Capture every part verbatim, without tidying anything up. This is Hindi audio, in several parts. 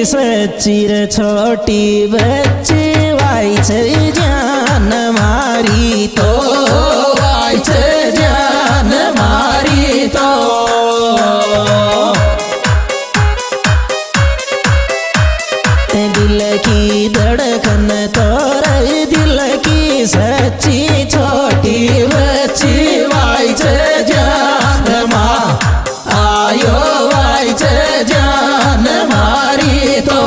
सच्ची रे छोटी बच्ची वाई छे जान मारी तो वाई छे जान मारी तो दिल की धड़कन तो रे दिल की सच्ची छोटी बच्ची वाई छे जान मां आयो वाई छे जान मारी तो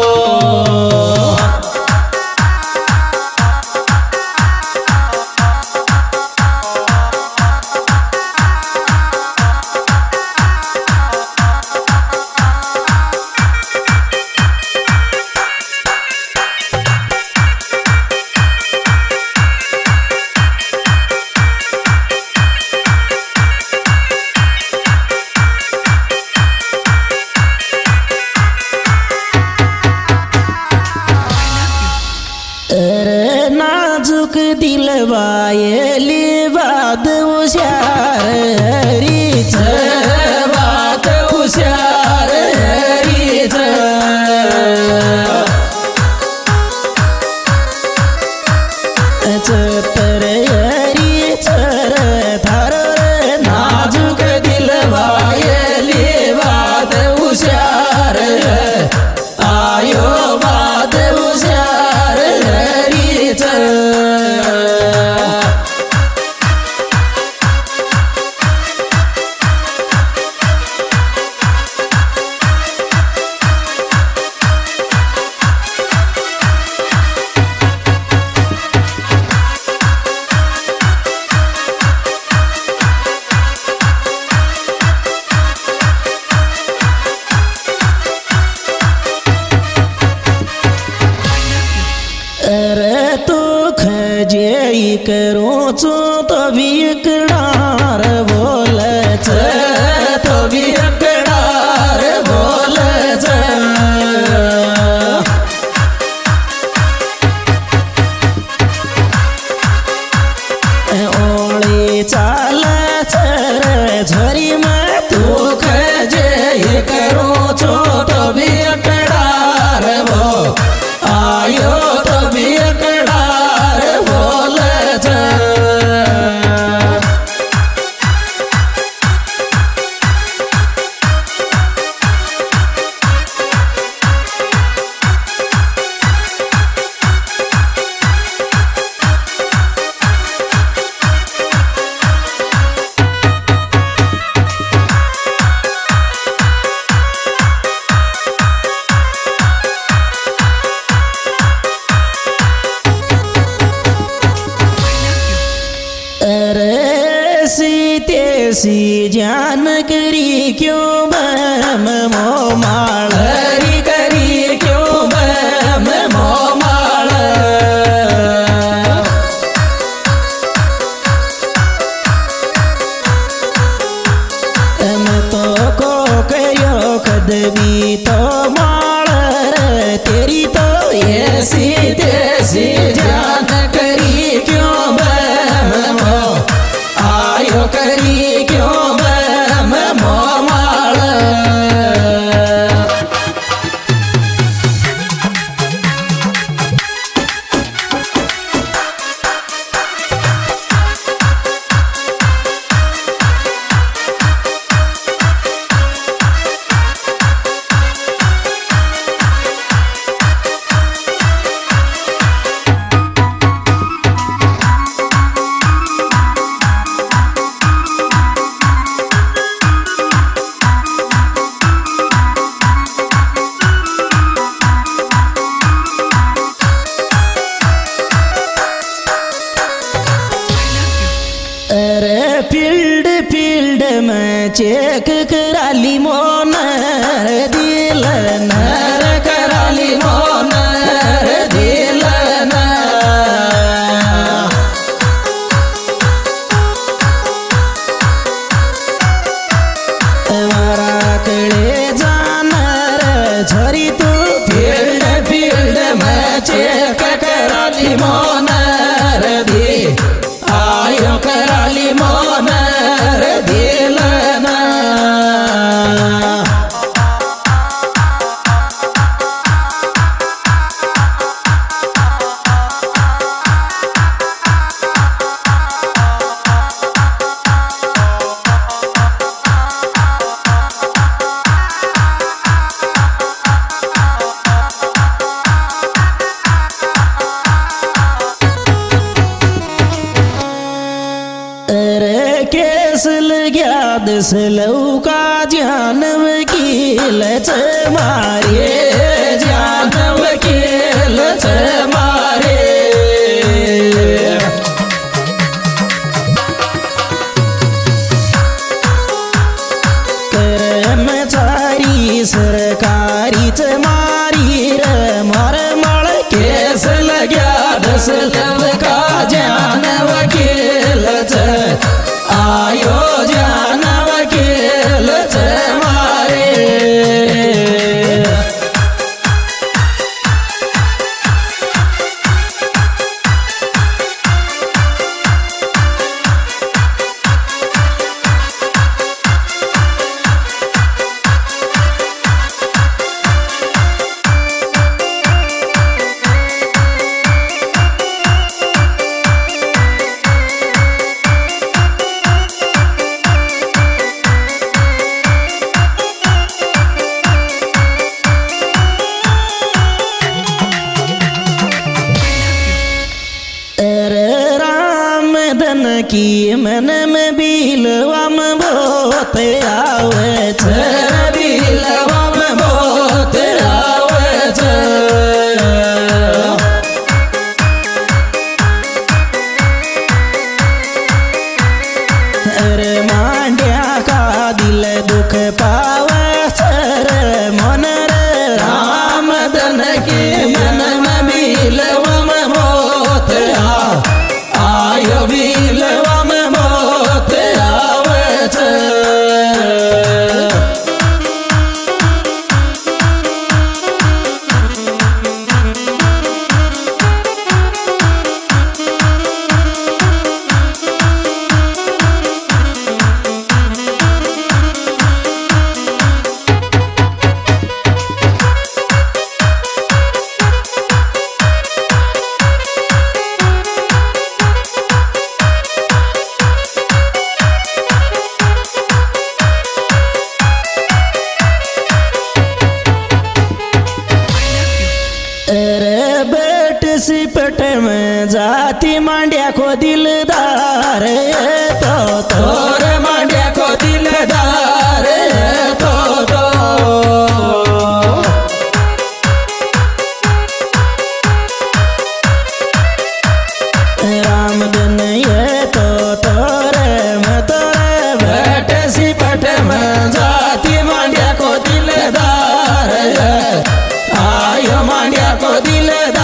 नाजुक दिल वायली बात होशियार हरी छ बात होशियार हरी छ चतर हरी छर थर नाजुक दिल वायली बात होशियार आयो बात होशियार हरी छ खजे करो चो तो भी कड़ार बोल तो भी कड़ार बोल ओली चाल छर झरी में तू खजे करो चो तो भी कड़ार वो आयो तो भी कड़ार बोल तेसी जान करी क्यों बम मोमाल हरी करी क्यों बम मोमाल मैं तो को कयो कदमी तो माल तेरी तो ऐसी तेसी जान करी क्यों बम मो आयो करी क्यों बम मोमाल फील्ड फील्ड में चेक कराली मोनर दिल नर कराली मोनर दिल मारा कड़े जानर झरी तू फील्ड फील्ड में चेक कराली मोनर दी आयो कराली मोनर दिल अरे केस लग्या दस लौका जान वकील छ मारे जान वकील छ मारे कर्मचारी सरकारी च मारी रे मार मळ केस लग्या दस लौका जान वकील छ आयो जान वकील छ मारे की मन में बिलवा में बहुत आवे छ बिलवा में बहुत आवे छ अरे मांड्या का दिल दुख पावे छ रे मन रे राम धन के मन में बिलवा में बहुत आयो बिलवा में बहुत आवे छ सिपट में जाती मांड्या को दिलदार तो तोर मांड्या को दिलदार तो तो राम दिन ये तो तोरे में तोरे बैठ सिपट में जाती मांड्या को दिलदार आयो मांड्या को दिलदार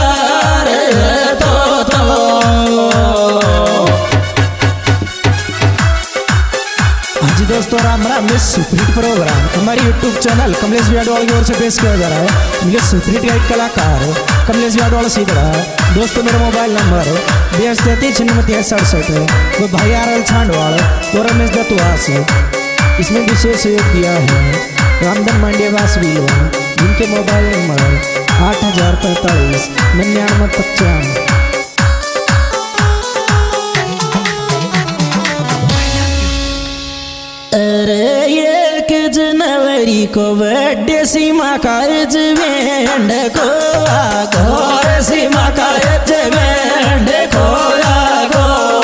दोस्तों राम राम में सुपरहिट प्रोग्राम हमारी यूट्यूब चैनल कमलेश बियाडवाल की ओर से पेश किया जा रहा है। ये सुपरहिट गायक कलाकार कमलेश बियाडवाल सीख रहा है। दोस्तों मेरा मोबाइल नंबर बयासी तैंतीस छिन्नवे सड़सठ है। वो भाई आर एल छांडवाड़ और रमेश दत्तवास इसमें विशेष सहयोग दिया है रामधन मांडे वास भी जिनके मोबाइल नंबर आठ हजार पैंतालीस निन्यानवे पचानवे। अरे एक जनवरी को बर्थडे सीमा का जवेंड को घोर सीमा का जवेंड को लागो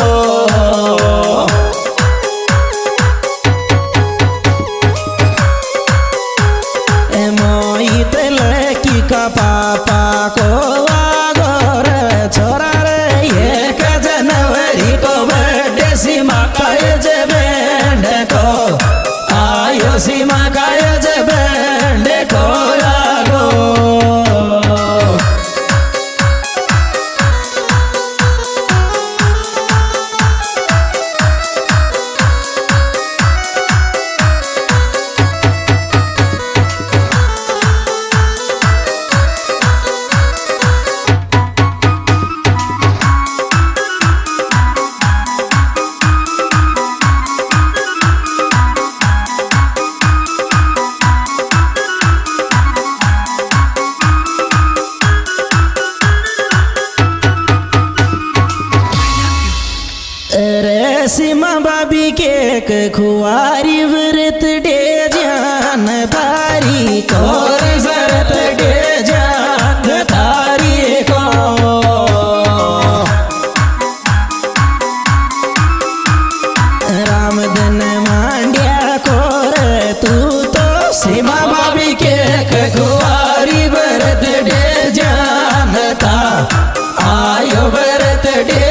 मोहित लड़की का पापा को आगोर छोरा रे एक जनवरी को बर्थडे सीमा का जवेंड को आयो सीमा का जवेंड को लागो सीमा बाबी केक खुआरी व्रत डे जान तारी और शरत डे जान तारी को ते